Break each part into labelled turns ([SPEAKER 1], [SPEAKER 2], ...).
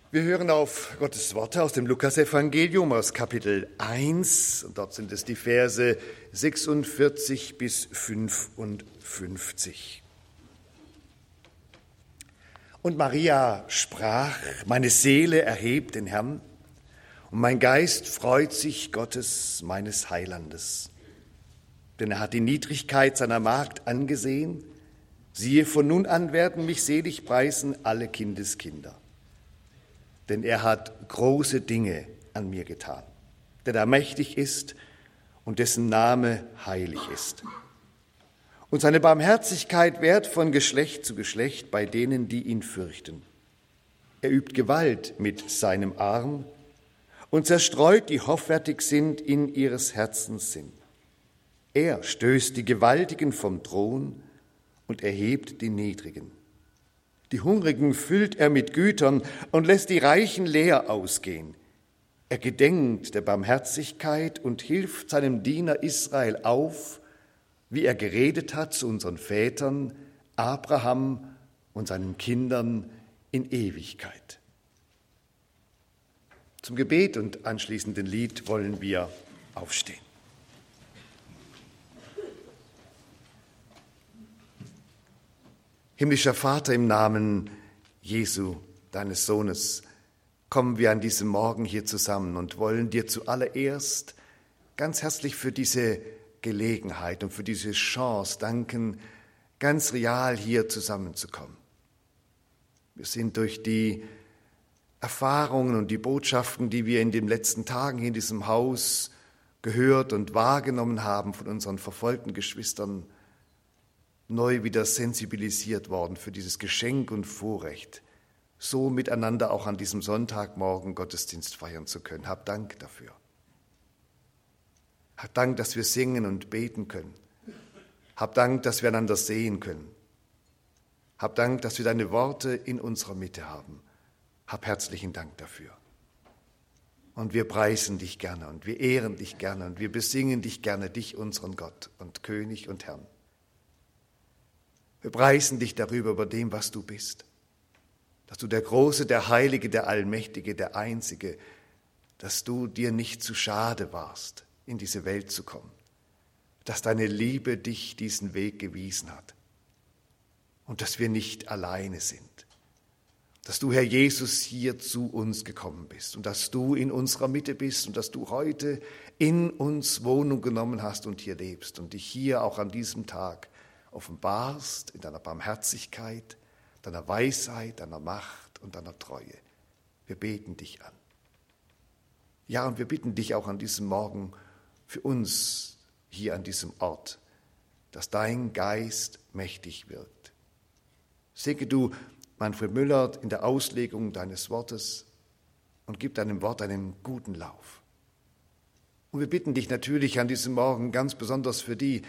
[SPEAKER 1] Wir hören auf Gottes Worte aus dem Lukasevangelium aus Kapitel 1. Und dort sind es die Verse 46 bis 55. Und Maria sprach: Meine Seele erhebt den Herrn, und mein Geist freut sich Gottes, meines Heilandes. Denn er hat die Niedrigkeit seiner Magd angesehen. Siehe, von nun an werden mich selig preisen alle Kindeskinder. Denn er hat große Dinge an mir getan, der da mächtig ist und dessen Name heilig ist. Und seine Barmherzigkeit währt von Geschlecht zu Geschlecht bei denen, die ihn fürchten. Er übt Gewalt mit seinem Arm und zerstreut, die hoffärtig sind in ihres Herzens Sinn. Er stößt die Gewaltigen vom Thron und erhebt die Niedrigen. Die Hungrigen füllt er mit Gütern und lässt die Reichen leer ausgehen. Er gedenkt der Barmherzigkeit und hilft seinem Diener Israel auf, wie er geredet hat zu unseren Vätern, Abraham und seinen Kindern in Ewigkeit. Zum Gebet und anschließenden Lied wollen wir aufstehen. Himmlischer Vater, im Namen Jesu, deines Sohnes, kommen wir an diesem Morgen hier zusammen und wollen dir zuallererst ganz herzlich für diese Gelegenheit und für diese Chance danken, ganz real hier zusammenzukommen. Wir sind durch die Erfahrungen und die Botschaften, die wir in den letzten Tagen hier in diesem Haus gehört und wahrgenommen haben von unseren verfolgten Geschwistern, neu wieder sensibilisiert worden für dieses Geschenk und Vorrecht, so miteinander auch an diesem Sonntagmorgen Gottesdienst feiern zu können. Hab Dank dafür. Hab Dank, dass wir singen und beten können. Hab Dank, dass wir einander sehen können. Hab Dank, dass wir deine Worte in unserer Mitte haben. Hab herzlichen Dank dafür. Und wir preisen dich gerne und wir ehren dich gerne und wir besingen dich gerne, dich, unseren Gott und König und Herrn. Wir preisen dich darüber, über dem, was du bist, dass du der Große, der Heilige, der Allmächtige, der Einzige, dass du dir nicht zu schade warst, in diese Welt zu kommen, dass deine Liebe dich diesen Weg gewiesen hat und dass wir nicht alleine sind, dass du, Herr Jesus, hier zu uns gekommen bist und dass du in unserer Mitte bist und dass du heute in uns Wohnung genommen hast und hier lebst und dich hier auch an diesem Tag offenbarst in deiner Barmherzigkeit, deiner Weisheit, deiner Macht und deiner Treue. Wir beten dich an. Ja, und wir bitten dich auch an diesem Morgen für uns hier an diesem Ort, dass dein Geist mächtig wirkt. Segne du Manfred Müller in der Auslegung deines Wortes und gib deinem Wort einen guten Lauf. Und wir bitten dich natürlich an diesem Morgen ganz besonders für die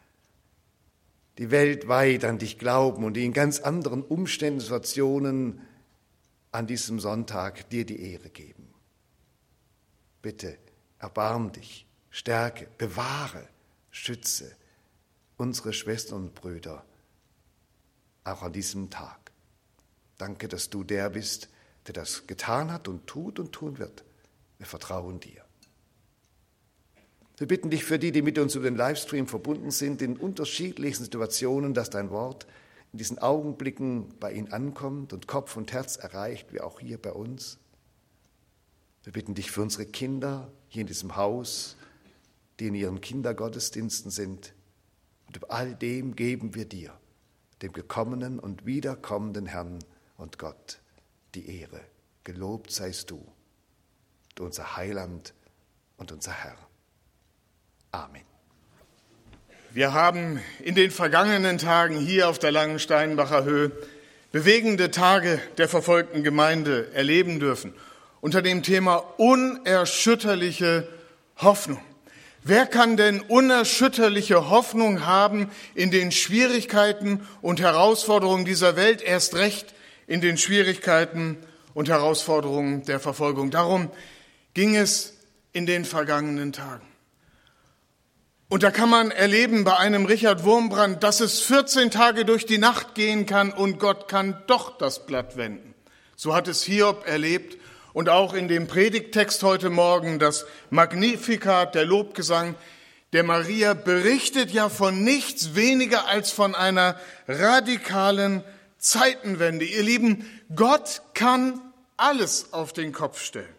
[SPEAKER 1] weltweit an dich glauben und die in ganz anderen Umständen, Situationen an diesem Sonntag dir die Ehre geben. Bitte, erbarm dich, stärke, bewahre, schütze unsere Schwestern und Brüder auch an diesem Tag. Danke, dass du der bist, der das getan hat und tun wird. Wir vertrauen dir. Wir bitten dich für die mit uns über den Livestream verbunden sind, in unterschiedlichsten Situationen, dass dein Wort in diesen Augenblicken bei ihnen ankommt und Kopf und Herz erreicht, wie auch hier bei uns. Wir bitten dich für unsere Kinder hier in diesem Haus, die in ihren Kindergottesdiensten sind. Und über all dem geben wir dir, dem gekommenen und wiederkommenden Herrn und Gott, die Ehre. Gelobt seist du unser Heiland und unser Herr. Amen.
[SPEAKER 2] Wir haben in den vergangenen Tagen hier auf der Langensteinbacher Höhe bewegende Tage der verfolgten Gemeinde erleben dürfen, unter dem Thema unerschütterliche Hoffnung. Wer kann denn unerschütterliche Hoffnung haben in den Schwierigkeiten und Herausforderungen dieser Welt, erst recht in den Schwierigkeiten und Herausforderungen der Verfolgung? Darum ging es in den vergangenen Tagen. Und da kann man erleben bei einem Richard Wurmbrand, dass es 14 Tage durch die Nacht gehen kann und Gott kann doch das Blatt wenden. So hat es Hiob erlebt und auch in dem Predigttext heute Morgen das Magnificat, der Lobgesang der Maria, berichtet ja von nichts weniger als von einer radikalen Zeitenwende. Ihr Lieben, Gott kann alles auf den Kopf stellen.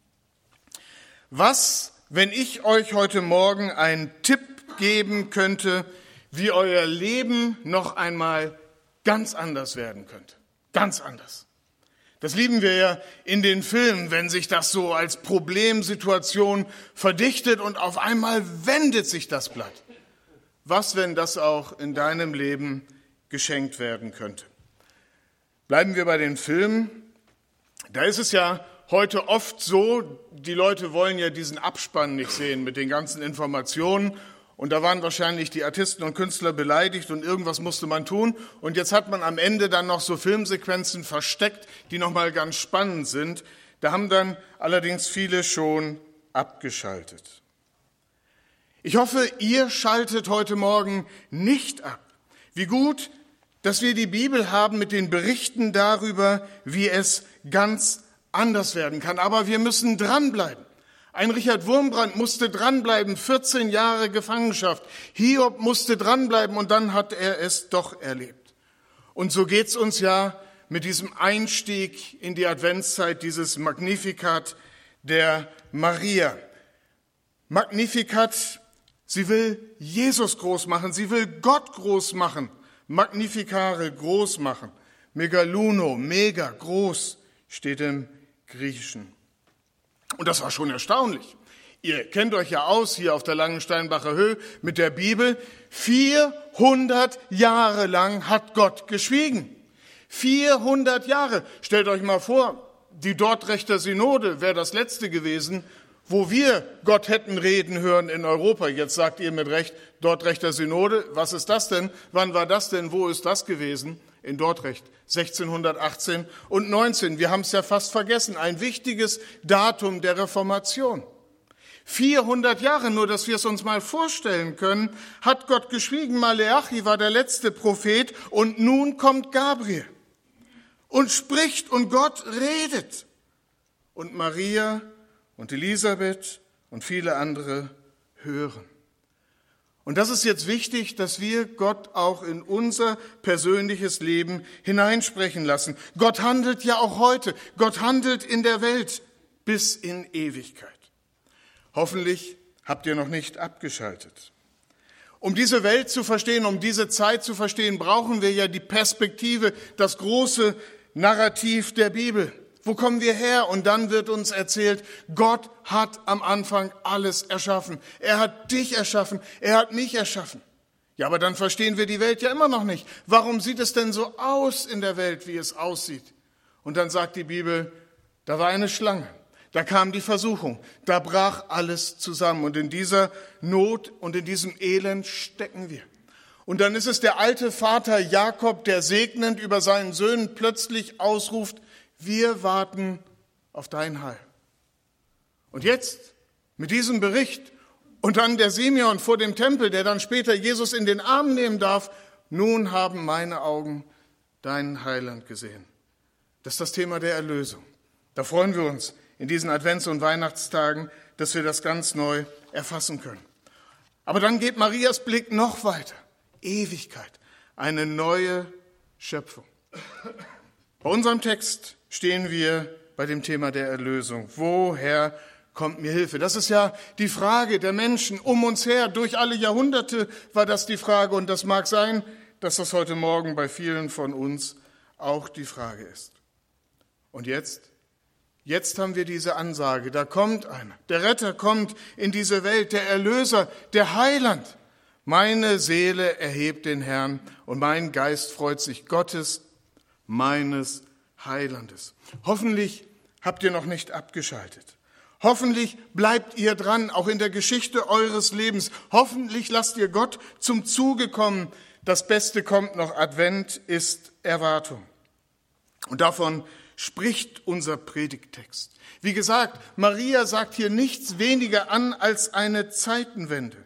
[SPEAKER 2] Was, wenn ich euch heute Morgen einen Tipp geben könnte, wie euer Leben noch einmal ganz anders werden könnte? Ganz anders. Das lieben wir ja in den Filmen, wenn sich das so als Problemsituation verdichtet und auf einmal wendet sich das Blatt. Was, wenn das auch in deinem Leben geschenkt werden könnte? Bleiben wir bei den Filmen. Da ist es ja heute oft so, die Leute wollen ja diesen Abspann nicht sehen mit den ganzen Informationen. Und da waren wahrscheinlich die Artisten und Künstler beleidigt und irgendwas musste man tun. Und jetzt hat man am Ende dann noch so Filmsequenzen versteckt, die nochmal ganz spannend sind. Da haben dann allerdings viele schon abgeschaltet. Ich hoffe, ihr schaltet heute Morgen nicht ab. Wie gut, dass wir die Bibel haben mit den Berichten darüber, wie es ganz anders werden kann. Aber wir müssen dranbleiben. Ein Richard Wurmbrand musste dranbleiben, 14 Jahre Gefangenschaft. Hiob musste dranbleiben und dann hat er es doch erlebt. Und so geht's uns ja mit diesem Einstieg in die Adventszeit, dieses Magnificat der Maria. Magnificat, sie will Jesus groß machen, sie will Gott groß machen. Magnificare, groß machen. Megaluno, mega, groß, steht im Griechischen. Und das war schon erstaunlich. Ihr kennt euch ja aus hier auf der Langensteinbacher Höhe mit der Bibel. 400 Jahre lang hat Gott geschwiegen. 400 Jahre. Stellt euch mal vor, die Dordrechter Synode wäre das letzte gewesen, wo wir Gott hätten reden hören in Europa. Jetzt sagt ihr mit Recht, Dordrechter Synode, was ist das denn? Wann war das denn? Wo ist das gewesen? In Dordrecht, 1618 und 19. Wir haben es ja fast vergessen. Ein wichtiges Datum der Reformation. 400 Jahre, nur dass wir es uns mal vorstellen können, hat Gott geschwiegen. Maleachi war der letzte Prophet und nun kommt Gabriel und spricht und Gott redet. Und Maria und Elisabeth und viele andere hören. Und das ist jetzt wichtig, dass wir Gott auch in unser persönliches Leben hineinsprechen lassen. Gott handelt ja auch heute. Gott handelt in der Welt bis in Ewigkeit. Hoffentlich habt ihr noch nicht abgeschaltet. Um diese Welt zu verstehen, um diese Zeit zu verstehen, brauchen wir ja die Perspektive, das große Narrativ der Bibel. Wo kommen wir her? Und dann wird uns erzählt, Gott hat am Anfang alles erschaffen. Er hat dich erschaffen, er hat mich erschaffen. Ja, aber dann verstehen wir die Welt ja immer noch nicht. Warum sieht es denn so aus in der Welt, wie es aussieht? Und dann sagt die Bibel, da war eine Schlange, da kam die Versuchung, da brach alles zusammen. Und in dieser Not und in diesem Elend stecken wir. Und dann ist es der alte Vater Jakob, der segnend über seinen Söhnen plötzlich ausruft, wir warten auf dein Heil. Und jetzt, mit diesem Bericht, und dann der Simeon vor dem Tempel, der dann später Jesus in den Arm nehmen darf, nun haben meine Augen deinen Heiland gesehen. Das ist das Thema der Erlösung. Da freuen wir uns in diesen Advents- und Weihnachtstagen, dass wir das ganz neu erfassen können. Aber dann geht Marias Blick noch weiter. Ewigkeit, eine neue Schöpfung. Bei unserem Text stehen wir bei dem Thema der Erlösung. Woher kommt mir Hilfe? Das ist ja die Frage der Menschen um uns her. Durch alle Jahrhunderte war das die Frage. Und das mag sein, dass das heute Morgen bei vielen von uns auch die Frage ist. Und jetzt haben wir diese Ansage. Da kommt einer. Der Retter kommt in diese Welt. Der Erlöser, der Heiland. Meine Seele erhebt den Herrn und mein Geist freut sich Gottes, meines Heilandes. Hoffentlich habt ihr noch nicht abgeschaltet. Hoffentlich bleibt ihr dran, auch in der Geschichte eures Lebens. Hoffentlich lasst ihr Gott zum Zuge kommen. Das Beste kommt noch. Advent ist Erwartung. Und davon spricht unser Predigttext. Wie gesagt, Maria sagt hier nichts weniger an als eine Zeitenwende.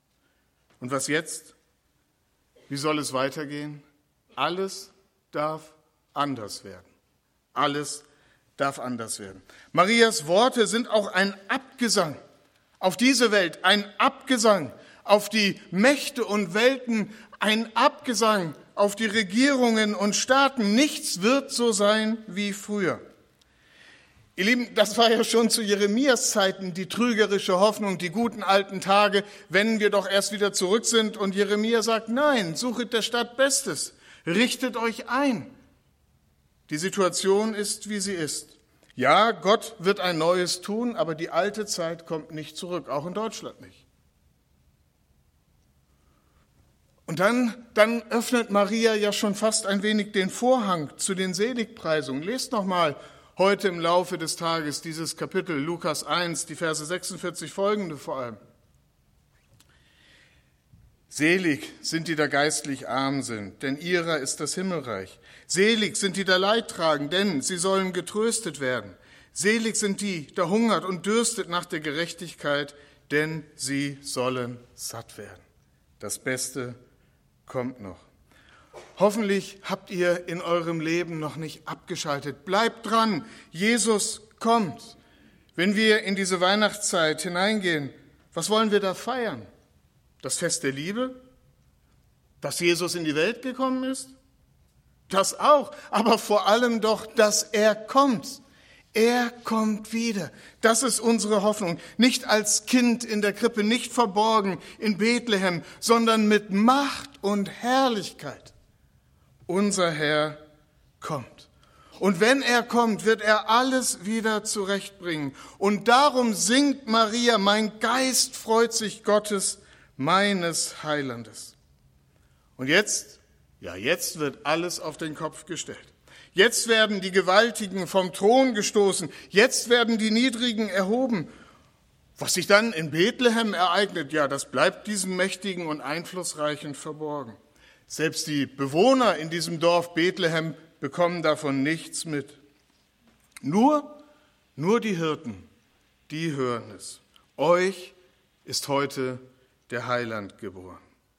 [SPEAKER 2] Und was jetzt? Wie soll es weitergehen? Alles darf anders werden. Alles darf anders werden. Marias Worte sind auch ein Abgesang auf diese Welt, ein Abgesang auf die Mächte und Welten, ein Abgesang auf die Regierungen und Staaten. Nichts wird so sein wie früher. Ihr Lieben, das war ja schon zu Jeremias Zeiten die trügerische Hoffnung, die guten alten Tage, wenn wir doch erst wieder zurück sind. Und Jeremia sagt, nein, suchet der Stadt Bestes, richtet euch ein. Die Situation ist, wie sie ist. Ja, Gott wird ein Neues tun, aber die alte Zeit kommt nicht zurück, auch in Deutschland nicht. Und dann öffnet Maria ja schon fast ein wenig den Vorhang zu den Seligpreisungen. Lest noch mal heute im Laufe des Tages dieses Kapitel, Lukas 1, die Verse 46 folgende vor allem. Selig sind die da geistlich arm sind, denn ihrer ist das Himmelreich. Selig sind die da Leid tragen, denn sie sollen getröstet werden. Selig sind die da hungert und dürstet nach der Gerechtigkeit, denn sie sollen satt werden. Das Beste kommt noch. Hoffentlich habt ihr in eurem Leben noch nicht abgeschaltet. Bleibt dran, Jesus kommt. Wenn wir in diese Weihnachtszeit hineingehen, was wollen wir da feiern? Das Fest der Liebe? Dass Jesus in die Welt gekommen ist? Das auch, aber vor allem doch, dass er kommt. Er kommt wieder. Das ist unsere Hoffnung. Nicht als Kind in der Krippe, nicht verborgen in Bethlehem, sondern mit Macht und Herrlichkeit. Unser Herr kommt. Und wenn er kommt, wird er alles wieder zurechtbringen. Und darum singt Maria, mein Geist freut sich Gottes, meines Heilandes. Und jetzt wird alles auf den Kopf gestellt. Jetzt werden die Gewaltigen vom Thron gestoßen. Jetzt werden die Niedrigen erhoben. Was sich dann in Bethlehem ereignet, ja, das bleibt diesen Mächtigen und Einflussreichen verborgen. Selbst die Bewohner in diesem Dorf Bethlehem bekommen davon nichts mit. Nur die Hirten, die hören es. Euch ist heute der Heiland geboren.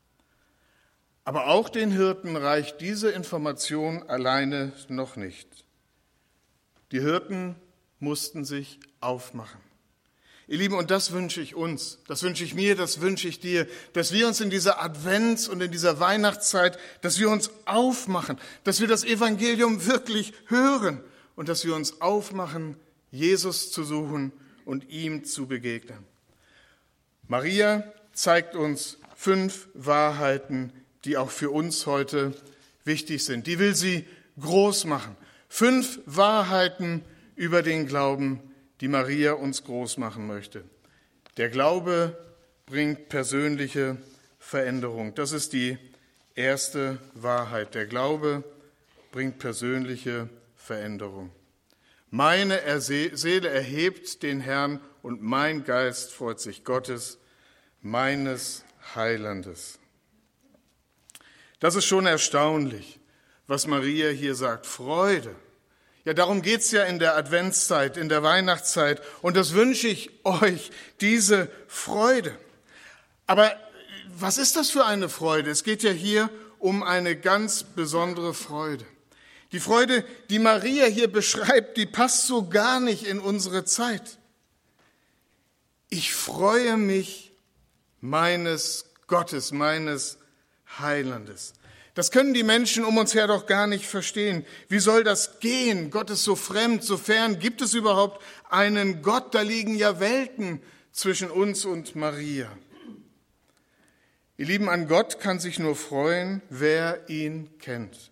[SPEAKER 2] Aber auch den Hirten reicht diese Information alleine noch nicht. Die Hirten mussten sich aufmachen. Ihr Lieben, und das wünsche ich uns, das wünsche ich mir, das wünsche ich dir, dass wir uns in dieser Advents- und in dieser Weihnachtszeit, dass wir uns aufmachen, dass wir das Evangelium wirklich hören und dass wir uns aufmachen, Jesus zu suchen und ihm zu begegnen. Maria zeigt uns 5 Wahrheiten, die auch für uns heute wichtig sind. Die will sie groß machen. 5 Wahrheiten über den Glauben, die Maria uns groß machen möchte. Der Glaube bringt persönliche Veränderung. Das ist die erste Wahrheit. Der Glaube bringt persönliche Veränderung. Meine Seele erhebt den Herrn und mein Geist freut sich Gottes, meines Heilandes. Das ist schon erstaunlich, was Maria hier sagt. Freude. Ja, darum geht's ja in der Adventszeit, in der Weihnachtszeit. Und das wünsche ich euch, diese Freude. Aber was ist das für eine Freude? Es geht ja hier um eine ganz besondere Freude. Die Freude, die Maria hier beschreibt, die passt so gar nicht in unsere Zeit. Ich freue mich meines Gottes, meines Heilandes. Das können die Menschen um uns her doch gar nicht verstehen. Wie soll das gehen? Gott ist so fremd, so fern. Gibt es überhaupt einen Gott? Da liegen ja Welten zwischen uns und Maria. Ihr Lieben, an Gott kann sich nur freuen, wer ihn kennt.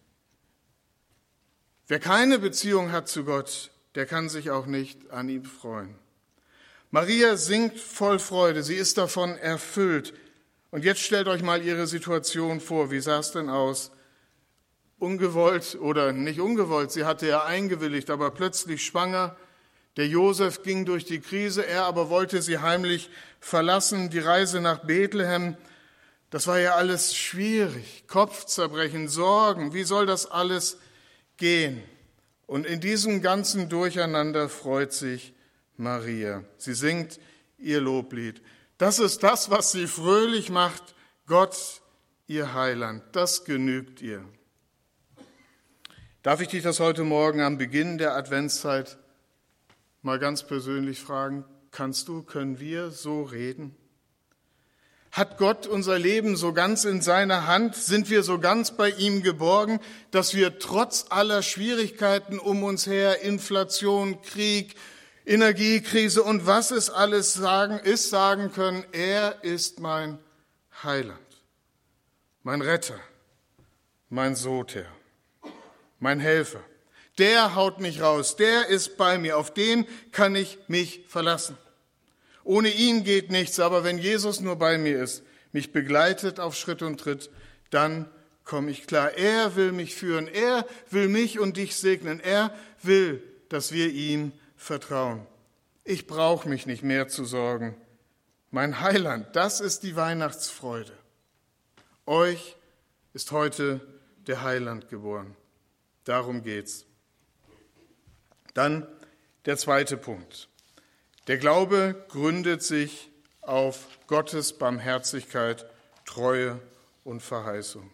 [SPEAKER 2] Wer keine Beziehung hat zu Gott, der kann sich auch nicht an ihm freuen. Maria singt voll Freude, sie ist davon erfüllt. Und jetzt stellt euch mal ihre Situation vor. Wie sah es denn aus? Ungewollt oder nicht ungewollt, sie hatte ja eingewilligt, aber plötzlich schwanger. Der Josef ging durch die Krise, er aber wollte sie heimlich verlassen. Die Reise nach Bethlehem, das war ja alles schwierig. Kopfzerbrechen, Sorgen, wie soll das alles gehen? Und in diesem ganzen Durcheinander freut sich Maria. Sie singt ihr Loblied. Das ist das, was sie fröhlich macht. Gott, ihr Heiland, das genügt ihr. Darf ich dich das heute Morgen am Beginn der Adventszeit mal ganz persönlich fragen? Können wir so reden? Hat Gott unser Leben so ganz in seiner Hand? Sind wir so ganz bei ihm geborgen, dass wir trotz aller Schwierigkeiten um uns her, Inflation, Krieg, Energiekrise und was es alles sagen können, er ist mein Heiland, mein Retter, mein Soter, mein Helfer. Der haut mich raus, der ist bei mir, auf den kann ich mich verlassen. Ohne ihn geht nichts, aber wenn Jesus nur bei mir ist, mich begleitet auf Schritt und Tritt, dann komme ich klar. Er will mich führen, er will mich und dich segnen, er will, dass wir ihm vertrauen. Ich brauche mich nicht mehr zu sorgen. Mein Heiland, das ist die Weihnachtsfreude. Euch ist heute der Heiland geboren. Darum geht's. Dann der zweite Punkt. Der Glaube gründet sich auf Gottes Barmherzigkeit, Treue und Verheißung.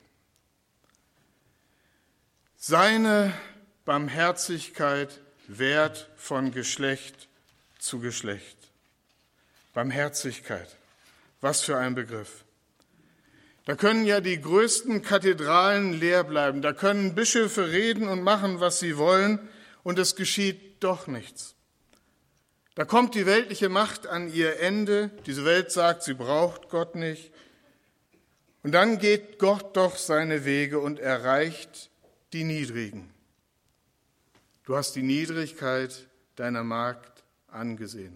[SPEAKER 2] Seine Barmherzigkeit währt von Geschlecht zu Geschlecht. Barmherzigkeit, was für ein Begriff. Da können ja die größten Kathedralen leer bleiben, da können Bischöfe reden und machen, was sie wollen, und es geschieht doch nichts. Da kommt die weltliche Macht an ihr Ende, diese Welt sagt, sie braucht Gott nicht. Und dann geht Gott doch seine Wege und erreicht die Niedrigen. Du hast die Niedrigkeit deiner Magd angesehen.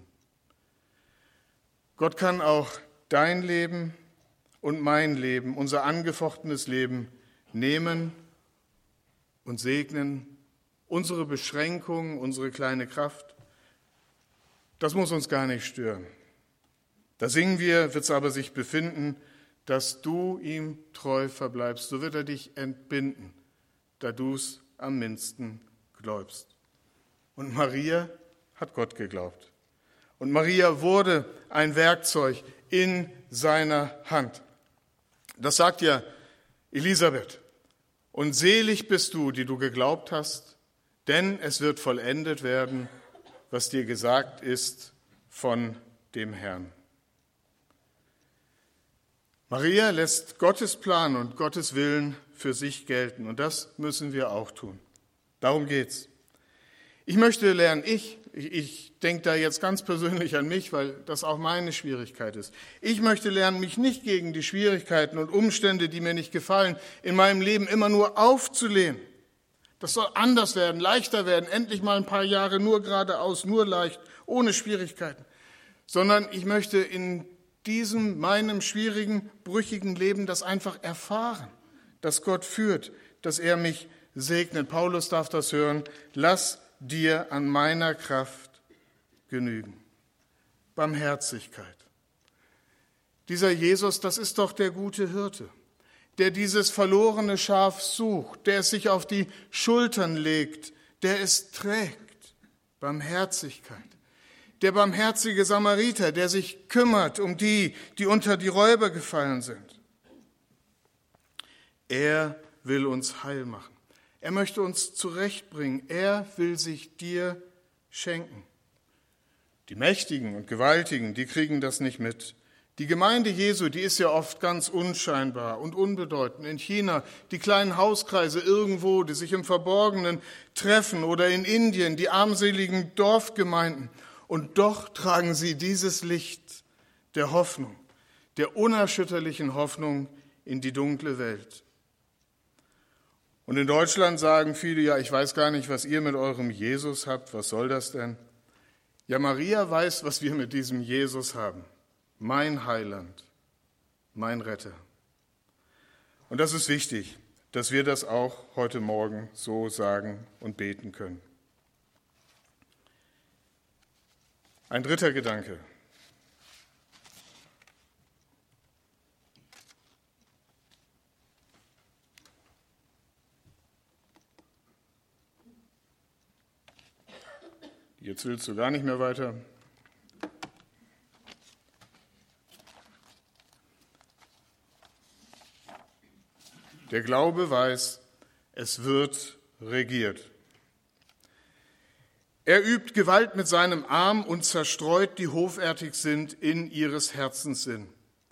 [SPEAKER 2] Gott kann auch dein Leben und mein Leben, unser angefochtenes Leben, nehmen und segnen, unsere Beschränkungen, unsere kleine Kraft. Das muss uns gar nicht stören. Da singen wir, wird es aber sich befinden, dass du ihm treu verbleibst. So wird er dich entbinden, da du's am mindesten gläubst. Und Maria hat Gott geglaubt. Und Maria wurde ein Werkzeug in seiner Hand. Das sagt ja Elisabeth. Und selig bist du, die du geglaubt hast, denn es wird vollendet werden, was dir gesagt ist von dem Herrn. Maria lässt Gottes Plan und Gottes Willen für sich gelten. Und das müssen wir auch tun. Darum geht's. Ich möchte lernen, ich denke da jetzt ganz persönlich an mich, weil das auch meine Schwierigkeit ist. Ich möchte lernen, mich nicht gegen die Schwierigkeiten und Umstände, die mir nicht gefallen, in meinem Leben immer nur aufzulehnen. Das soll anders werden, leichter werden, endlich mal ein paar Jahre nur geradeaus, nur leicht, ohne Schwierigkeiten. Sondern ich möchte in diesem, meinem schwierigen, brüchigen Leben das einfach erfahren, dass Gott führt, dass er mich segnet. Paulus darf das hören. Lass dir an meiner Kraft genügen. Barmherzigkeit. Dieser Jesus, das ist doch der gute Hirte, der dieses verlorene Schaf sucht, der es sich auf die Schultern legt, der es trägt. Barmherzigkeit. Der barmherzige Samariter, der sich kümmert um die, die unter die Räuber gefallen sind. Er will uns heil machen. Er möchte uns zurechtbringen. Er will sich dir schenken. Die Mächtigen und Gewaltigen, die kriegen das nicht mit. Die Gemeinde Jesu, die ist ja oft ganz unscheinbar und unbedeutend. In China die kleinen Hauskreise irgendwo, die sich im Verborgenen treffen, oder in Indien die armseligen Dorfgemeinden. Und doch tragen sie dieses Licht der Hoffnung, der unerschütterlichen Hoffnung in die dunkle Welt. Und in Deutschland sagen viele, ja, ich weiß gar nicht, was ihr mit eurem Jesus habt, was soll das denn? Ja, Maria weiß, was wir mit diesem Jesus haben. Mein Heiland, mein Retter. Und das ist wichtig, dass wir das auch heute Morgen so sagen und beten können. Ein dritter Gedanke. Jetzt willst du gar nicht mehr weiter. Der Glaube weiß, es wird regiert. Er übt Gewalt mit seinem Arm und zerstreut, die hoffärtig sind, in ihres Herzens Sinn.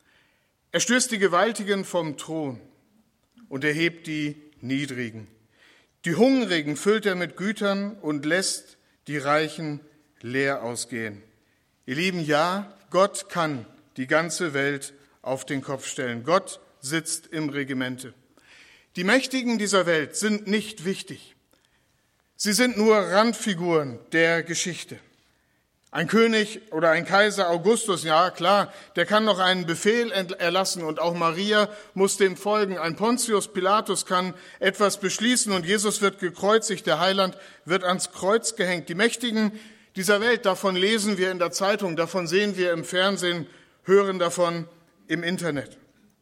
[SPEAKER 2] Er stößt die Gewaltigen vom Thron und erhebt die Niedrigen. Die Hungrigen füllt er mit Gütern und lässt die Reichen leer ausgehen. Ihr Lieben, ja, Gott kann die ganze Welt auf den Kopf stellen. Gott sitzt im Regimente. Die Mächtigen dieser Welt sind nicht wichtig. Sie sind nur Randfiguren der Geschichte. Ein König oder ein Kaiser Augustus, ja klar, der kann noch einen Befehl erlassen und auch Maria muss dem folgen. Ein Pontius Pilatus kann etwas beschließen und Jesus wird gekreuzigt, der Heiland wird ans Kreuz gehängt. Die Mächtigen dieser Welt, davon lesen wir in der Zeitung, davon sehen wir im Fernsehen, hören davon im Internet.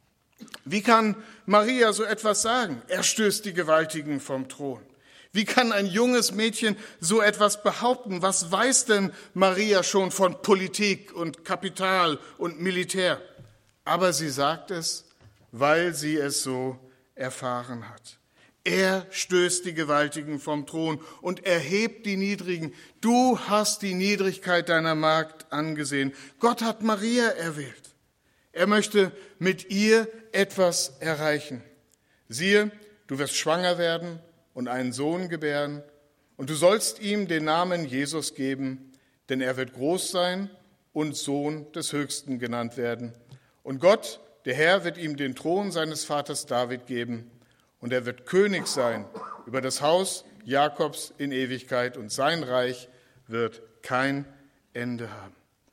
[SPEAKER 2] Wie kann Maria so etwas sagen? Er stößt die Gewaltigen vom Thron. Wie kann ein junges Mädchen so etwas behaupten? Was weiß denn Maria schon von Politik und Kapital und Militär? Aber sie sagt es, weil sie es so erfahren hat. Er stößt die Gewaltigen vom Thron und erhebt die Niedrigen. Du hast die Niedrigkeit deiner Magd angesehen. Gott hat Maria erwählt. Er möchte mit ihr etwas erreichen. Siehe, du wirst schwanger werden und einen Sohn gebären, und du sollst ihm den Namen Jesus geben, denn er wird groß sein und Sohn des Höchsten genannt werden. Und Gott, der Herr, wird ihm den Thron seines Vaters David geben, und er wird König sein über das Haus Jakobs in Ewigkeit, und sein Reich wird kein Ende haben.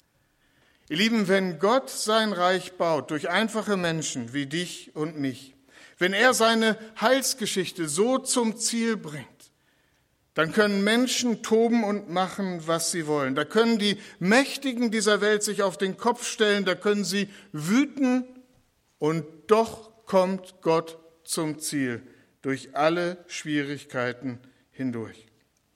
[SPEAKER 2] Ihr Lieben, wenn Gott sein Reich baut durch einfache Menschen wie dich und mich, wenn er seine Heilsgeschichte so zum Ziel bringt, dann können Menschen toben und machen, was sie wollen. Da können die Mächtigen dieser Welt sich auf den Kopf stellen, da können sie wüten, und doch kommt Gott zum Ziel durch alle Schwierigkeiten hindurch.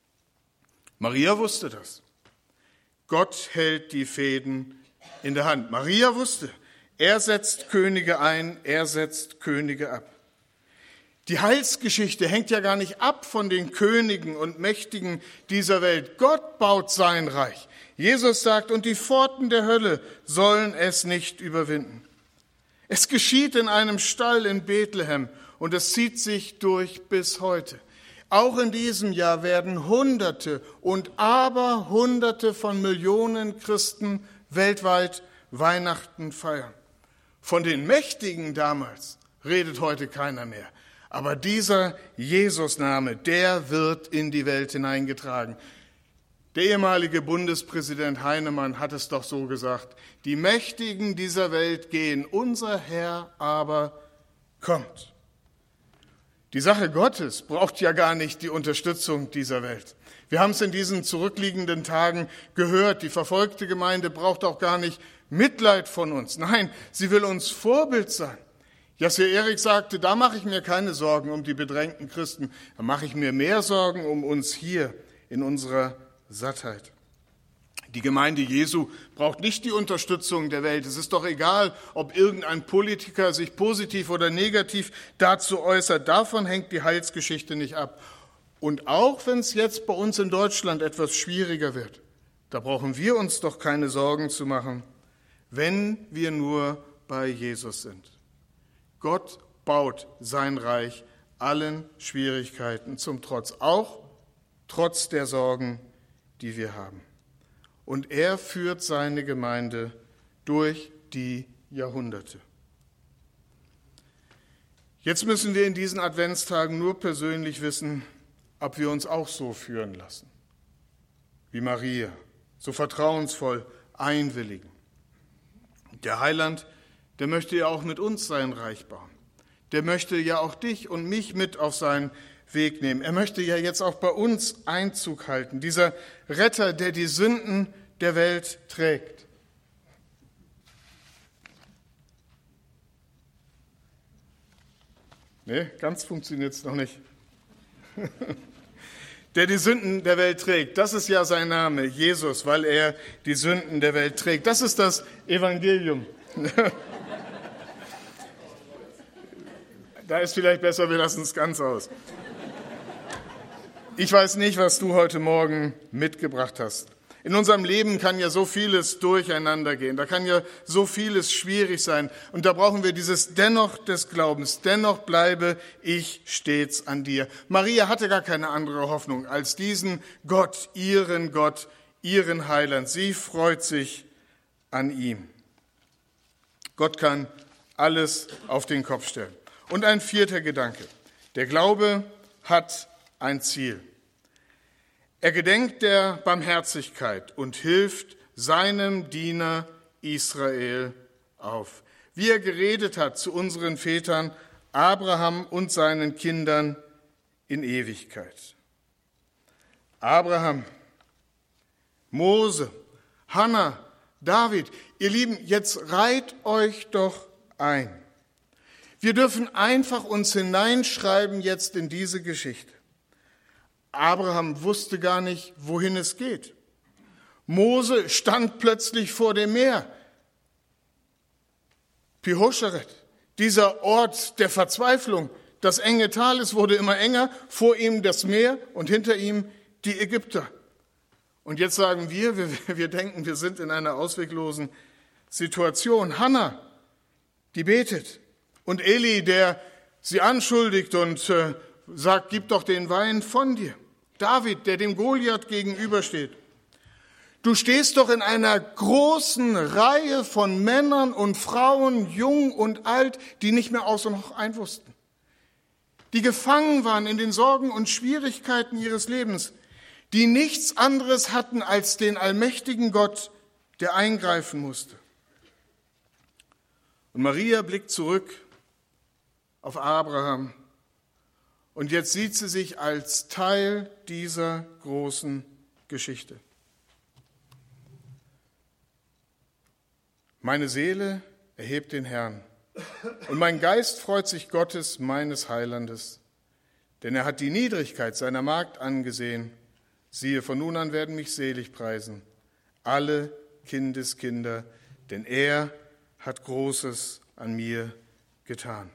[SPEAKER 2] Maria wusste das. Gott hält die Fäden in der Hand. Maria wusste, er setzt Könige ein, er setzt Könige ab. Die Heilsgeschichte hängt ja gar nicht ab von den Königen und Mächtigen dieser Welt. Gott baut sein Reich. Jesus sagt, und die Pforten der Hölle sollen es nicht überwinden. Es geschieht in einem Stall in Bethlehem und es zieht sich durch bis heute. Auch in diesem Jahr werden Hunderte und Aberhunderte von Millionen Christen weltweit Weihnachten feiern. Von den Mächtigen damals redet heute keiner mehr. Aber dieser Jesus-Name, der wird in die Welt hineingetragen. Der ehemalige Bundespräsident Heinemann hat es doch so gesagt: Die Mächtigen dieser Welt gehen, unser Herr aber kommt. Die Sache Gottes braucht ja gar nicht die Unterstützung dieser Welt. Wir haben es in diesen zurückliegenden Tagen gehört, die verfolgte Gemeinde braucht auch gar nicht Mitleid von uns. Nein, sie will uns Vorbild sein. Jasir Erik sagte, da mache ich mir keine Sorgen um die bedrängten Christen, da mache ich mir mehr Sorgen um uns hier in unserer Sattheit. Die Gemeinde Jesu braucht nicht die Unterstützung der Welt. Es ist doch egal, ob irgendein Politiker sich positiv oder negativ dazu äußert. Davon hängt die Heilsgeschichte nicht ab. Und auch wenn es jetzt bei uns in Deutschland etwas schwieriger wird, da brauchen wir uns doch keine Sorgen zu machen, wenn wir nur bei Jesus sind. Gott baut sein Reich allen Schwierigkeiten zum Trotz, auch trotz der Sorgen, die wir haben. Und er führt seine Gemeinde durch die Jahrhunderte. Jetzt müssen wir in diesen Adventstagen nur persönlich wissen, ob wir uns auch so führen lassen, wie Maria, so vertrauensvoll einwilligen. Der Heiland, der möchte ja auch mit uns sein Reich bauen. Der möchte ja auch dich und mich mit auf seinen Weg nehmen. Er möchte ja jetzt auch bei uns Einzug halten. Dieser Retter, der die Sünden der Welt trägt. Nee, ganz funktioniert es noch nicht. Der die Sünden der Welt trägt, das ist ja sein Name, Jesus, weil er die Sünden der Welt trägt. Das ist das Evangelium. Da ist vielleicht besser, wir lassen es ganz aus. Ich weiß nicht, was du heute Morgen mitgebracht hast. In unserem Leben kann ja so vieles durcheinander gehen. Da kann ja so vieles schwierig sein. Und da brauchen wir dieses Dennoch des Glaubens. Dennoch bleibe ich stets an dir. Maria hatte gar keine andere Hoffnung als diesen Gott, ihren Heiland. Sie freut sich an ihm. Gott kann alles auf den Kopf stellen. Und ein vierter Gedanke. Der Glaube hat ein Ziel. Er gedenkt der Barmherzigkeit und hilft seinem Diener Israel auf. Wie er geredet hat zu unseren Vätern, Abraham und seinen Kindern in Ewigkeit. Abraham, Mose, Hannah, David, ihr Lieben, jetzt reiht euch doch ein. Wir dürfen einfach uns hineinschreiben jetzt in diese Geschichte. Abraham wusste gar nicht, wohin es geht. Mose stand plötzlich vor dem Meer. Pi-Hahiroth, dieser Ort der Verzweiflung, das enge Tal, es wurde immer enger, vor ihm das Meer und hinter ihm die Ägypter. Und jetzt sagen wir denken, wir sind in einer ausweglosen Situation. Hannah, die betet, und Eli, der sie anschuldigt und sagt, gib doch den Wein von dir. David, der dem Goliath gegenübersteht. Du stehst doch in einer großen Reihe von Männern und Frauen, jung und alt, die nicht mehr aus und noch ein wussten. Die gefangen waren in den Sorgen und Schwierigkeiten ihres Lebens, die nichts anderes hatten als den allmächtigen Gott, der eingreifen musste. Und Maria blickt zurück auf Abraham. Und jetzt sieht sie sich als Teil dieser großen Geschichte. Meine Seele erhebt den Herrn und mein Geist freut sich Gottes, meines Heilandes. Denn er hat die Niedrigkeit seiner Magd angesehen. Siehe, von nun an werden mich selig preisen alle Kindeskinder, denn er hat Großes an mir getan.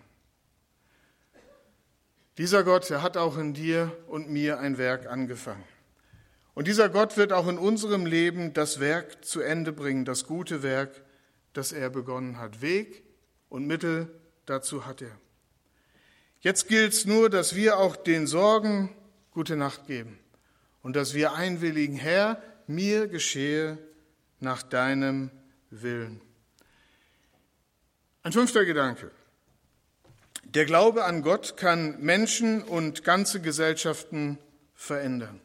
[SPEAKER 2] Dieser Gott, er hat auch in dir und mir ein Werk angefangen. Und dieser Gott wird auch in unserem Leben das Werk zu Ende bringen, das gute Werk, das er begonnen hat. Weg und Mittel dazu hat er. Jetzt gilt es nur, dass wir auch den Sorgen gute Nacht geben und dass wir einwilligen, Herr, mir geschehe nach deinem Willen. Ein fünfter Gedanke. Der Glaube an Gott kann Menschen und ganze Gesellschaften verändern.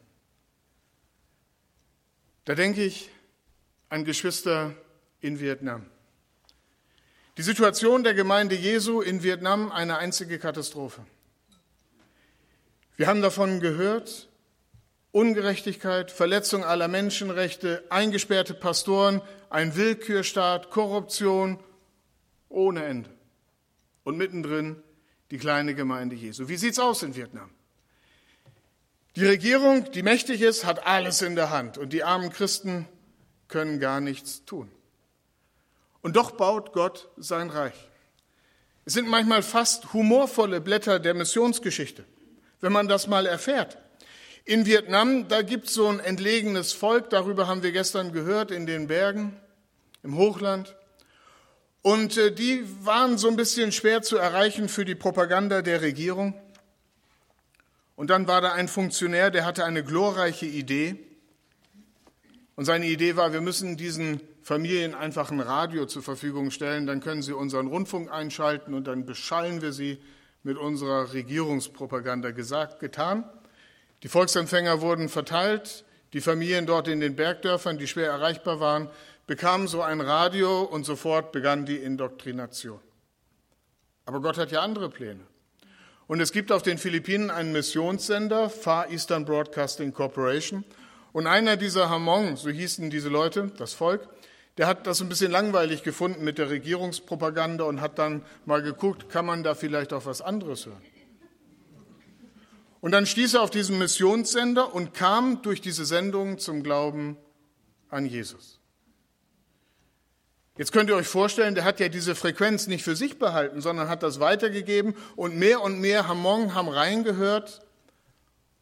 [SPEAKER 2] Da denke ich an Geschwister in Vietnam. Die Situation der Gemeinde Jesu in Vietnam, eine einzige Katastrophe. Wir haben davon gehört, Ungerechtigkeit, Verletzung aller Menschenrechte, eingesperrte Pastoren, ein Willkürstaat, Korruption ohne Ende. Und mittendrin die kleine Gemeinde Jesu. Wie sieht's aus in Vietnam? Die Regierung, die mächtig ist, hat alles in der Hand und die armen Christen können gar nichts tun. Und doch baut Gott sein Reich. Es sind manchmal fast humorvolle Blätter der Missionsgeschichte, wenn man das mal erfährt. In Vietnam, da gibt es so ein entlegenes Volk, darüber haben wir gestern gehört, in den Bergen, im Hochland. Und die waren so ein bisschen schwer zu erreichen für die Propaganda der Regierung. Und dann war da ein Funktionär, der hatte eine glorreiche Idee. Und seine Idee war, wir müssen diesen Familien einfach ein Radio zur Verfügung stellen, dann können sie unseren Rundfunk einschalten und dann beschallen wir sie mit unserer Regierungspropaganda. Gesagt, getan. Die Volksempfänger wurden verteilt, die Familien dort in den Bergdörfern, die schwer erreichbar waren, bekamen so ein Radio und sofort begann die Indoktrination. Aber Gott hat ja andere Pläne. Und es gibt auf den Philippinen einen Missionssender, Far Eastern Broadcasting Corporation. Und einer dieser Hmong, so hießen diese Leute, das Volk, der hat das ein bisschen langweilig gefunden mit der Regierungspropaganda und hat dann mal geguckt, kann man da vielleicht auch was anderes hören. Und dann stieß er auf diesen Missionssender und kam durch diese Sendung zum Glauben an Jesus. Jetzt könnt ihr euch vorstellen, der hat ja diese Frequenz nicht für sich behalten, sondern hat das weitergegeben und mehr Hmong haben reingehört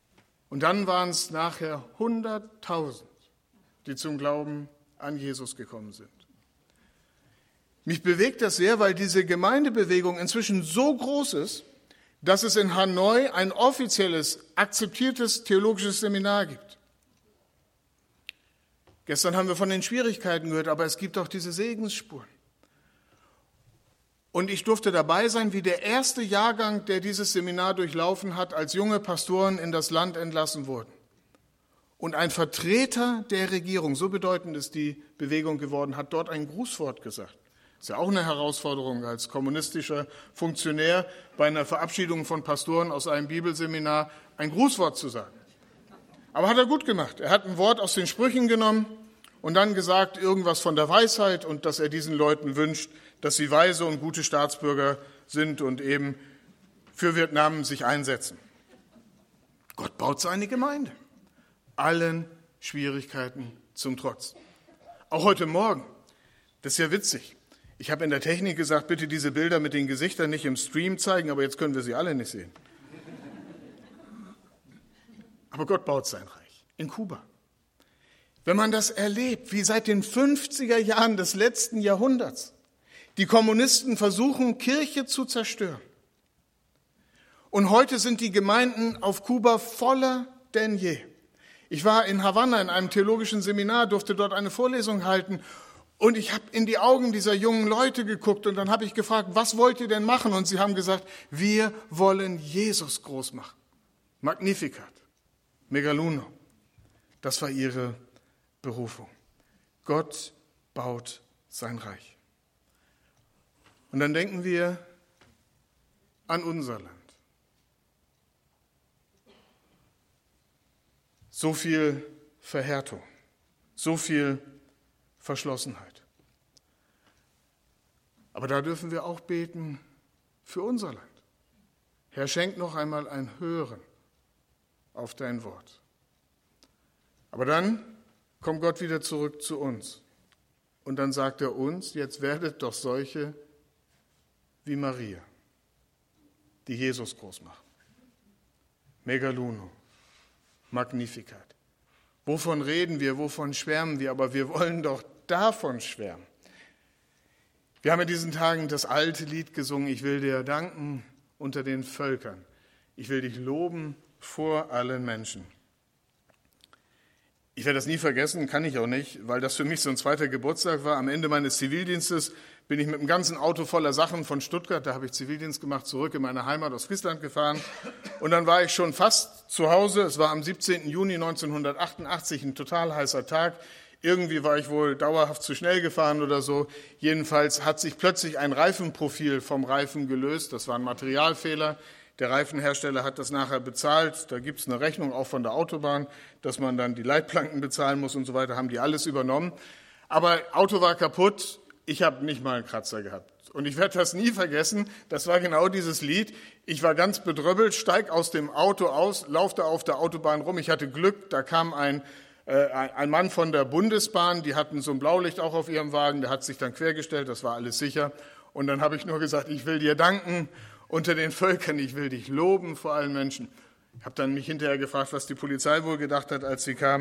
[SPEAKER 2] Und dann waren es nachher 100.000, die zum Glauben an Jesus gekommen sind. Mich bewegt das sehr, weil diese Gemeindebewegung inzwischen so groß ist, dass es in Hanoi ein offizielles, akzeptiertes theologisches Seminar gibt. Gestern haben wir von den Schwierigkeiten gehört, aber es gibt auch diese Segensspuren. Und ich durfte dabei sein, wie der erste Jahrgang, der dieses Seminar durchlaufen hat, als junge Pastoren in das Land entlassen wurden. Und ein Vertreter der Regierung, so bedeutend ist die Bewegung geworden, hat dort ein Grußwort gesagt. Das ist ja auch eine Herausforderung als kommunistischer Funktionär, bei einer Verabschiedung von Pastoren aus einem Bibelseminar ein Grußwort zu sagen. Aber hat er gut gemacht. Er hat ein Wort aus den Sprüchen genommen und dann gesagt, irgendwas von der Weisheit und dass er diesen Leuten wünscht, dass sie weise und gute Staatsbürger sind und eben für Vietnam sich einsetzen. Gott baut seine Gemeinde, allen Schwierigkeiten zum Trotz. Auch heute Morgen, das ist ja witzig. Ich habe in der Technik gesagt, bitte diese Bilder mit den Gesichtern nicht im Stream zeigen, aber jetzt können wir sie alle nicht sehen. Aber Gott baut sein Reich in Kuba. Wenn man das erlebt, wie seit den 50er Jahren des letzten Jahrhunderts die Kommunisten versuchen, Kirche zu zerstören. Und heute sind die Gemeinden auf Kuba voller denn je. Ich war in Havanna in einem theologischen Seminar, durfte dort eine Vorlesung halten und ich habe in die Augen dieser jungen Leute geguckt und dann habe ich gefragt, was wollt ihr denn machen? Und sie haben gesagt, wir wollen Jesus groß machen. Magnificat, Megaluno, das war ihre Berufung. Gott baut sein Reich. Und dann denken wir an unser Land. So viel Verhärtung, so viel Verschlossenheit. Aber da dürfen wir auch beten für unser Land. Herr, schenk noch einmal ein Hören auf dein Wort. Aber dann kommt Gott wieder zurück zu uns. Und dann sagt er uns, jetzt werdet doch solche wie Maria, die Jesus groß machen. Megaluno, Magnificat. Wovon reden wir, wovon schwärmen wir, aber wir wollen doch davon schwärmen. Wir haben in diesen Tagen das alte Lied gesungen, ich will dir danken unter den Völkern. Ich will dich loben vor allen Menschen. Ich werde das nie vergessen, kann ich auch nicht, weil das für mich so ein zweiter Geburtstag war. Am Ende meines Zivildienstes bin ich mit einem ganzen Auto voller Sachen von Stuttgart, da habe ich Zivildienst gemacht, zurück in meine Heimat aus Friesland gefahren. Und dann war ich schon fast zu Hause. Es war am 17. Juni 1988, ein total heißer Tag. Irgendwie war ich wohl dauerhaft zu schnell gefahren oder so. Jedenfalls hat sich plötzlich ein Reifenprofil vom Reifen gelöst. Das war ein Materialfehler. Der Reifenhersteller hat das nachher bezahlt. Da gibt es eine Rechnung auch von der Autobahn, dass man dann die Leitplanken bezahlen muss und so weiter, haben die alles übernommen. Aber Auto war kaputt, ich habe nicht mal einen Kratzer gehabt. Und ich werde das nie vergessen, das war genau dieses Lied. Ich war ganz bedröppelt, steig aus dem Auto aus, laufe da auf der Autobahn rum. Ich hatte Glück, da kam ein Mann von der Bundesbahn, die hatten so ein Blaulicht auch auf ihrem Wagen, der hat sich dann quergestellt, das war alles sicher. Und dann habe ich nur gesagt, ich will dir danken unter den Völkern, ich will dich loben vor allen Menschen. Ich habe dann mich hinterher gefragt, was die Polizei wohl gedacht hat, als sie kam.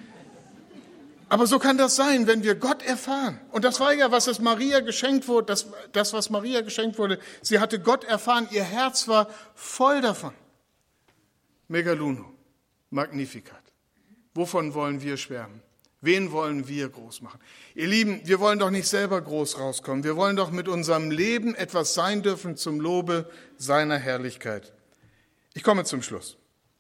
[SPEAKER 2] Aber so kann das sein, wenn wir Gott erfahren. Und das war ja, was es Maria geschenkt wurde, das, was Maria geschenkt wurde. Sie hatte Gott erfahren, ihr Herz war voll davon. Megaluno, Magnificat. Wovon wollen wir schwärmen? Wen wollen wir groß machen? Ihr Lieben, wir wollen doch nicht selber groß rauskommen. Wir wollen doch mit unserem Leben etwas sein dürfen zum Lobe seiner Herrlichkeit. Ich komme zum Schluss.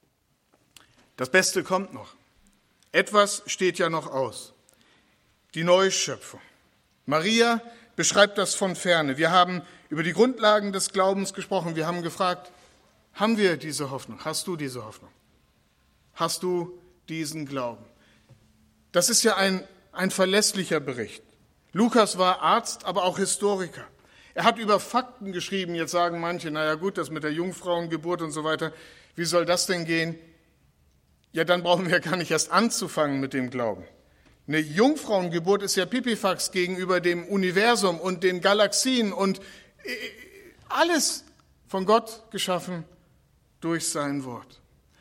[SPEAKER 2] Das Beste kommt noch. Etwas steht ja noch aus. Die Neuschöpfung. Maria beschreibt das von ferne. Wir haben über die Grundlagen des Glaubens gesprochen. Wir haben gefragt, haben wir diese Hoffnung? Hast du diese Hoffnung? Hast du diesen Glauben? Das ist ja ein verlässlicher Bericht. Lukas war Arzt, aber auch Historiker. Er hat über Fakten geschrieben. Jetzt sagen manche, naja gut, das mit der Jungfrauengeburt und so weiter, wie soll das denn gehen? Ja, dann brauchen wir gar nicht erst anzufangen mit dem Glauben. Eine Jungfrauengeburt ist ja Pipifax gegenüber dem Universum und den Galaxien und alles von Gott geschaffen durch sein Wort.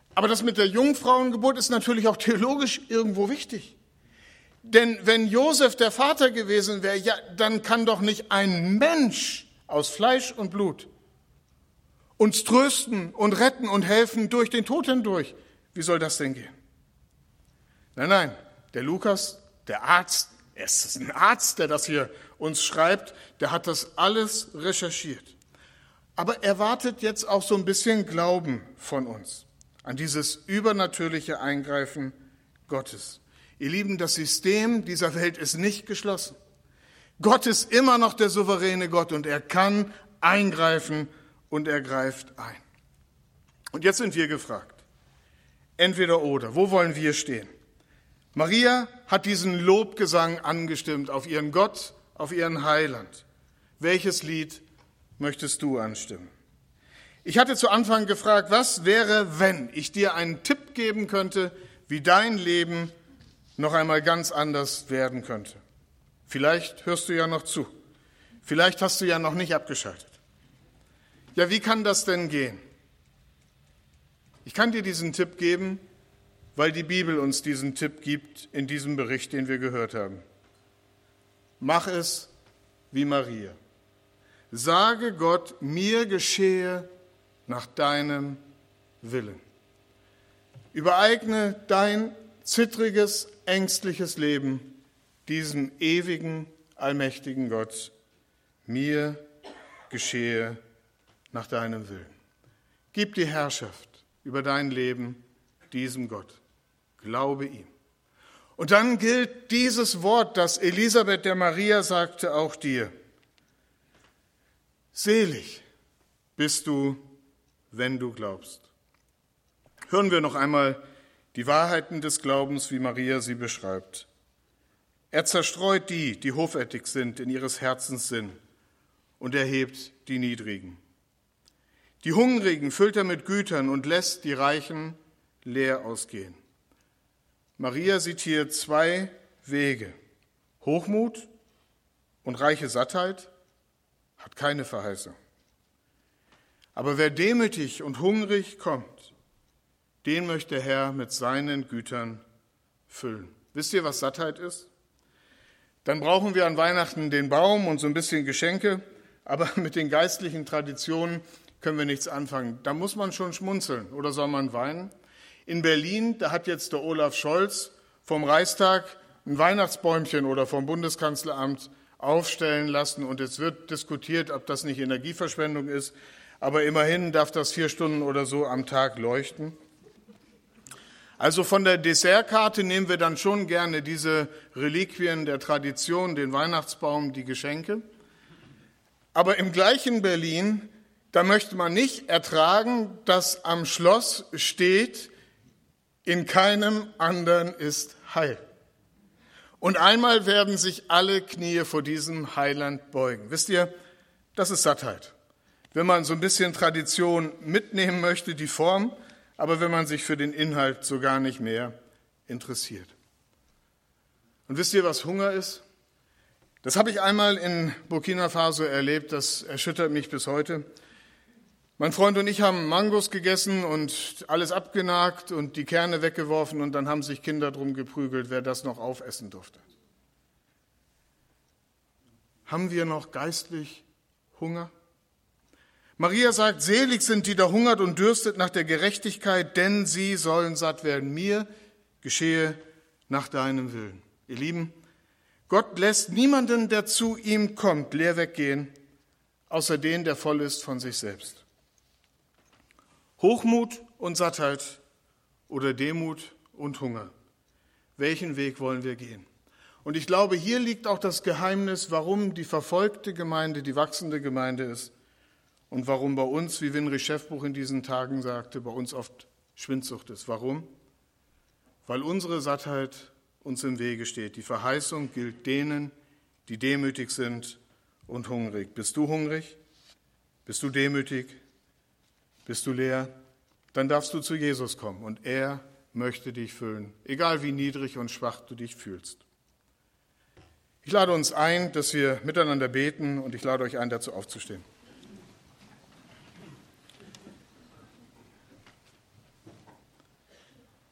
[SPEAKER 2] Aber das mit der Jungfrauengeburt ist natürlich auch theologisch irgendwo wichtig. Denn wenn Josef der Vater gewesen wäre, ja, dann kann doch nicht ein Mensch aus Fleisch und Blut uns trösten und retten und helfen durch den Tod hindurch. Wie soll das denn gehen? Nein, der Lukas, der Arzt, es ist ein Arzt, der das hier uns schreibt, der hat das alles recherchiert. Aber er wartet jetzt auch so ein bisschen Glauben von uns an dieses übernatürliche Eingreifen Gottes. Ihr Lieben, das System dieser Welt ist nicht geschlossen. Gott ist immer noch der souveräne Gott und er kann eingreifen und er greift ein. Und jetzt sind wir gefragt. Entweder oder. Wo wollen wir stehen? Maria hat diesen Lobgesang angestimmt auf ihren Gott, auf ihren Heiland. Welches Lied möchtest du anstimmen? Ich hatte zu Anfang gefragt, was wäre, wenn ich dir einen Tipp geben könnte, wie dein Leben noch einmal ganz anders werden könnte. Vielleicht hörst du ja noch zu. Vielleicht hast du ja noch nicht abgeschaltet. Ja, wie kann das denn gehen? Ich kann dir diesen Tipp geben, weil die Bibel uns diesen Tipp gibt in diesem Bericht, den wir gehört haben. Mach es wie Maria. Sage Gott, mir geschehe nach deinem Willen. Übereigne dein zittriges, ängstliches Leben diesem ewigen, allmächtigen Gott. Mir geschehe nach deinem Willen. Gib die Herrschaft über dein Leben diesem Gott. Glaube ihm. Und dann gilt dieses Wort, das Elisabeth der Maria sagte, auch dir. Selig bist du, wenn du glaubst. Hören wir noch einmal die Wahrheiten des Glaubens, wie Maria sie beschreibt. Er zerstreut die, die hoffärtig sind in ihres Herzens Sinn, und erhebt die Niedrigen. Die Hungrigen füllt er mit Gütern und lässt die Reichen leer ausgehen. Maria sieht hier zwei Wege. Hochmut und reiche Sattheit hat keine Verheißung. Aber wer demütig und hungrig kommt, den möchte der Herr mit seinen Gütern füllen. Wisst ihr, was Sattheit ist? Dann brauchen wir an Weihnachten den Baum und so ein bisschen Geschenke, aber mit den geistlichen Traditionen können wir nichts anfangen. Da muss man schon schmunzeln oder soll man weinen? In Berlin, da hat jetzt der Olaf Scholz vom Reichstag ein Weihnachtsbäumchen oder vom Bundeskanzleramt aufstellen lassen und es wird diskutiert, ob das nicht Energieverschwendung ist, aber immerhin darf das 4 Stunden oder so am Tag leuchten. Also von der Dessertkarte nehmen wir dann schon gerne diese Reliquien der Tradition, den Weihnachtsbaum, die Geschenke. Aber im gleichen Berlin, da möchte man nicht ertragen, dass am Schloss steht, in keinem anderen ist Heil. Und einmal werden sich alle Knie vor diesem Heiland beugen. Wisst ihr, das ist Sattheit. Wenn man so ein bisschen Tradition mitnehmen möchte, die Form, aber wenn man sich für den Inhalt so gar nicht mehr interessiert. Und wisst ihr, was Hunger ist? Das habe ich einmal in Burkina Faso erlebt, das erschüttert mich bis heute. Mein Freund und ich haben Mangos gegessen und alles abgenagt und die Kerne weggeworfen und dann haben sich Kinder drum geprügelt, wer das noch aufessen durfte. Haben wir noch geistlich Hunger? Maria sagt, selig sind die, da hungert und dürstet nach der Gerechtigkeit, denn sie sollen satt werden. Mir geschehe nach deinem Willen. Ihr Lieben, Gott lässt niemanden, der zu ihm kommt, leer weggehen, außer den, der voll ist von sich selbst. Hochmut und Sattheit oder Demut und Hunger. Welchen Weg wollen wir gehen? Und ich glaube, hier liegt auch das Geheimnis, warum die verfolgte Gemeinde die wachsende Gemeinde ist und warum bei uns, wie Winrich Schäffbuch in diesen Tagen sagte, bei uns oft Schwindsucht ist. Warum? Weil unsere Sattheit uns im Wege steht. Die Verheißung gilt denen, die demütig sind und hungrig. Bist du hungrig? Bist du demütig? Bist du leer? Dann darfst du zu Jesus kommen und er möchte dich füllen, egal wie niedrig und schwach du dich fühlst. Ich lade uns ein, dass wir miteinander beten und ich lade euch ein, dazu aufzustehen.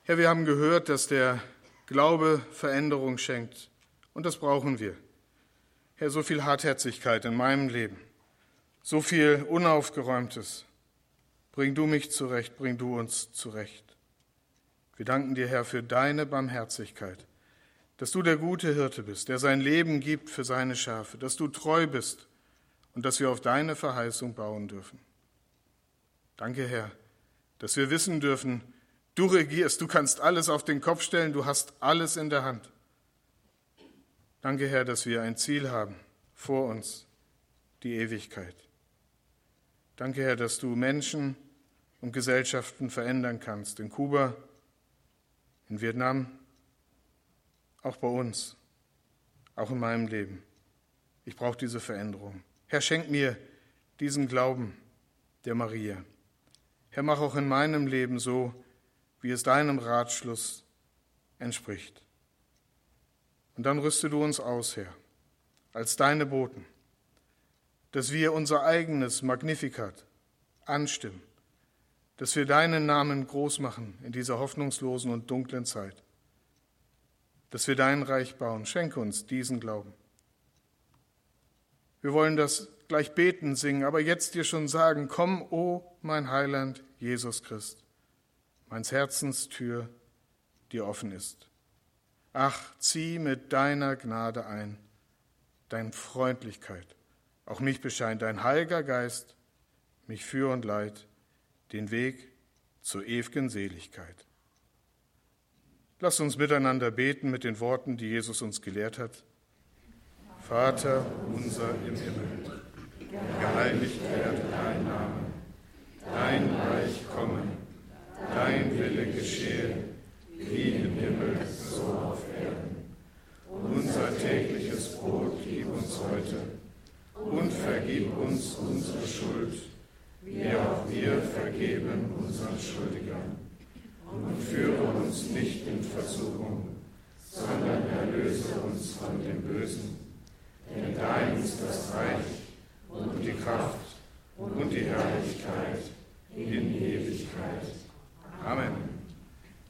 [SPEAKER 2] Herr, wir haben gehört, dass der Glaube Veränderung schenkt. Und das brauchen wir. Herr, so viel Hartherzigkeit in meinem Leben, so viel Unaufgeräumtes. Bring du mich zurecht, bring du uns zurecht. Wir danken dir, Herr, für deine Barmherzigkeit, dass du der gute Hirte bist, der sein Leben gibt für seine Schafe, dass du treu bist und dass wir auf deine Verheißung bauen dürfen. Danke, Herr, dass wir wissen dürfen, du regierst, du kannst alles auf den Kopf stellen, du hast alles in der Hand. Danke, Herr, dass wir ein Ziel haben vor uns, die Ewigkeit. Danke, Herr, dass du Menschen und Gesellschaften verändern kannst, in Kuba, in Vietnam, auch bei uns, auch in meinem Leben. Ich brauche diese Veränderung. Herr, schenk mir diesen Glauben der Maria. Herr, mach auch in meinem Leben so, wie es deinem Ratschluss entspricht. Und dann rüste du uns aus, Herr, als deine Boten, dass wir unser eigenes Magnificat anstimmen, dass wir deinen Namen groß machen in dieser hoffnungslosen und dunklen Zeit, dass wir dein Reich bauen. Schenke uns diesen Glauben. Wir wollen das gleich beten, singen, aber jetzt dir schon sagen, komm, o mein Heiland, Jesus Christ, meines Herzens Tür dir offen ist. Ach, zieh mit deiner Gnade ein, dein Freundlichkeit, auch mich bescheint, dein Heiliger Geist, mich führ und leit, den Weg zur ewigen Seligkeit. Lass uns miteinander beten mit den Worten, die Jesus uns gelehrt hat. Vater unser im Himmel, geheiligt werde dein Name, dein Reich komme, dein Wille geschehe, wie im Himmel, so auf Erden. Unser tägliches Brot gib uns heute und vergib uns unsere Schuld, wie auch wir vergeben unseren Schuldigern. Und führe uns nicht in Versuchung, sondern erlöse uns von dem Bösen. Denn dein ist das Reich